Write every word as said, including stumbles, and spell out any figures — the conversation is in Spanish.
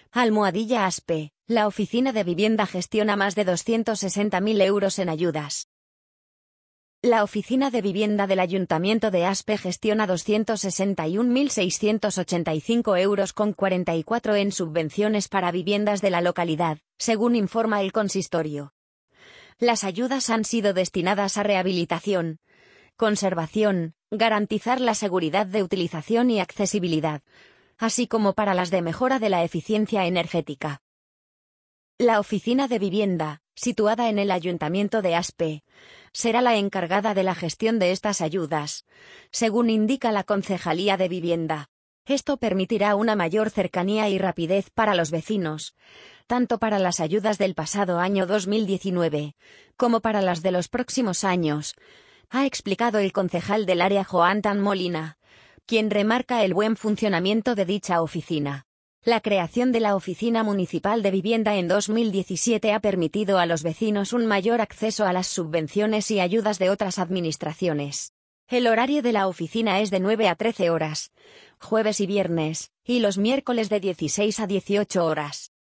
Almohadilla Aspe, la Oficina de Vivienda gestiona más de doscientos sesenta mil euros en ayudas. La Oficina de Vivienda del Ayuntamiento de Aspe gestiona doscientos sesenta y un mil seiscientos ochenta y cinco euros con cuarenta y cuatro en subvenciones para viviendas de la localidad, según informa el consistorio. Las ayudas han sido destinadas a rehabilitación, conservación, garantizar la seguridad de utilización y accesibilidad, así como para las de mejora de la eficiencia energética. La Oficina de Vivienda, situada en el Ayuntamiento de Aspe, será la encargada de la gestión de estas ayudas, según indica la Concejalía de Vivienda. Esto permitirá una mayor cercanía y rapidez para los vecinos, tanto para las ayudas del pasado año dos mil diecinueve, como para las de los próximos años, ha explicado el concejal del área Joan Tan Molina, quien remarca el buen funcionamiento de dicha oficina. La creación de la Oficina Municipal de Vivienda en dos mil diecisiete ha permitido a los vecinos un mayor acceso a las subvenciones y ayudas de otras administraciones. El horario de la oficina es de nueve a trece horas, jueves y viernes, y los miércoles de dieciséis a dieciocho horas.